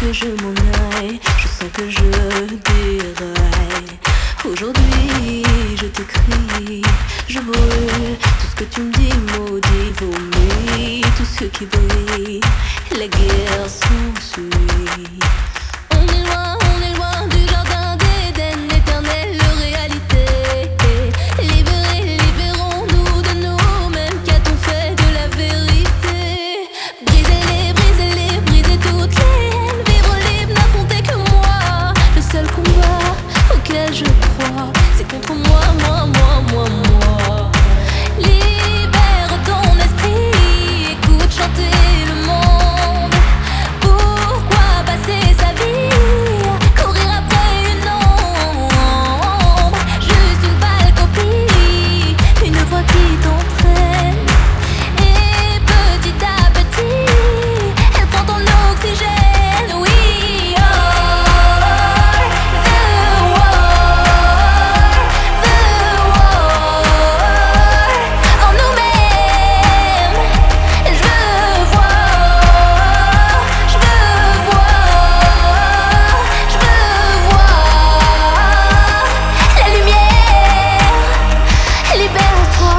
que je m'en aille, je sens que je déraille. Aujourd'hui je t'écris, je brûle tout ce que tu me dis maudit, vomit tout ce qui brille, la guerre s'ensuit. On est loin du jardin d'Éden, éternelle réalité. Libérés, libérons-nous de nous-mêmes, qu'a-t-on fait de la vérité? Brisez-les, brisez toutes les haines, vivre libre, n'affronter que moi. Le seul combat auquel je crois, c'est contre moi, moi. Libère ton esprit, écoute chanter le monde. Pourquoi passer sa vie, courir après une ombre? Juste une pâle copie, une voix qui t'entraîne. Et petit à petit, elle prend ton oxygène. We are the war, en nous-mêmes. Je veux voir, je veux voir, je veux voir la lumière. Libère-toi.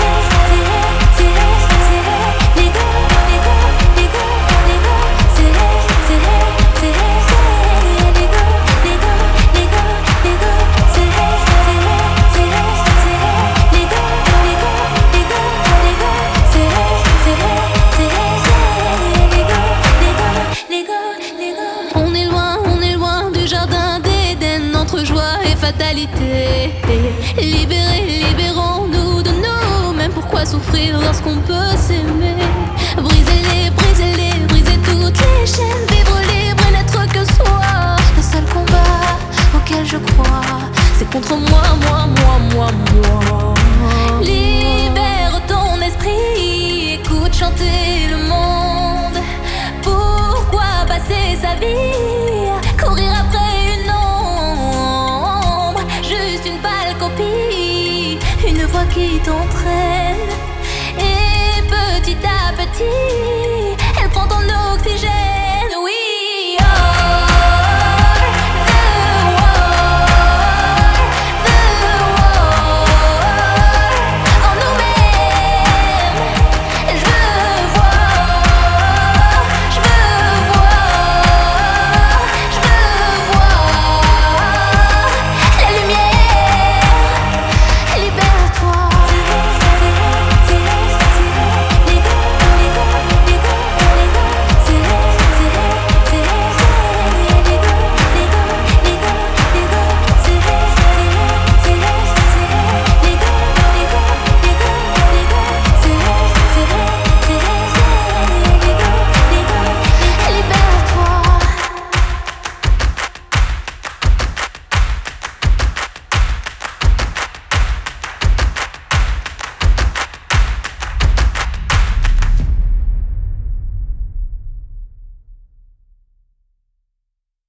On est loin du jardin d'Éden, entre joie et fatalité. Libérés, libérons-nous de nous-mêmes. Pourquoi souffrir lorsqu'on peut s'aimer? Brisez-les, brisez toutes les chaînes. Vivre libre et n'être que soi. Le seul combat auquel je crois, c'est contre moi. Libère ton esprit, écoute chanter le monde. Pourquoi passer sa vie, courir après une ombre? Juste une pâle copie, une voix qui t'entraîne. Et petit à petit,